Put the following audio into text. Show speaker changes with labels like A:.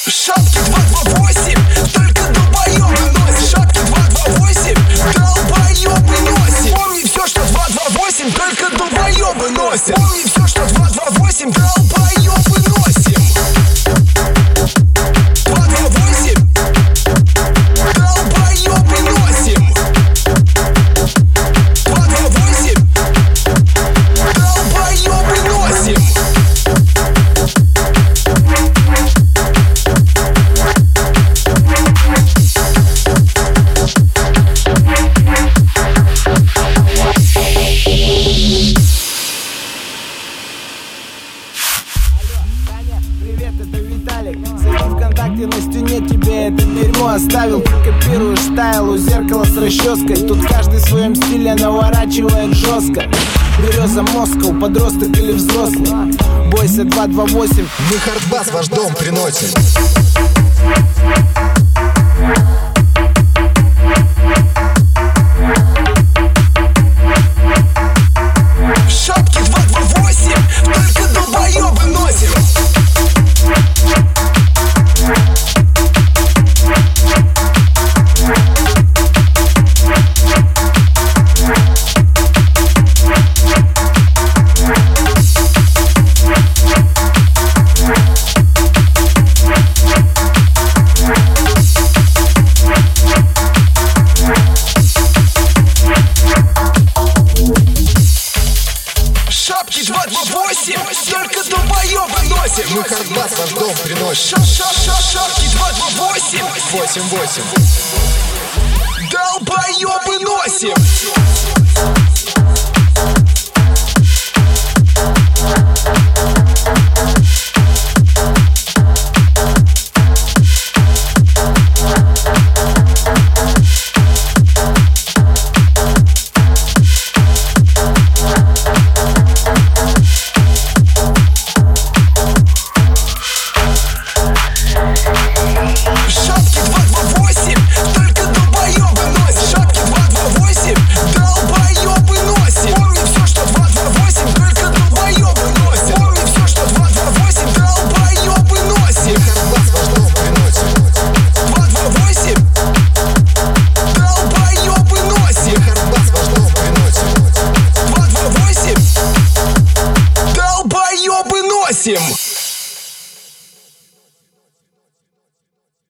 A: Шапки 228, только долбоёбы носят. Шапки 228, долбоёбы носят. Помни все, что 228, только долбоёбы носят. Помни все, что 228, долбоёбы носим. 228, долбоёбы носим. 228, долбоёбы носим.
B: Привет, это Виталик. Зайди ВКонтакте, на стене тебе это дерьмо оставил. Копируешь тайл у зеркала с расческой. Тут каждый в своем стиле наворачивает жестко. Береза Москва, подросток или взрослый. Бойся 228.
C: Мы хардбас ваш дом приносим.
A: Шапки 228, только долбоёбы носим. Шапки 228, только долбоёбы носим.
C: Мы хардбас ваш дом приносим.
A: Шапки 228,
C: 8-8.
A: долбоёбы носим.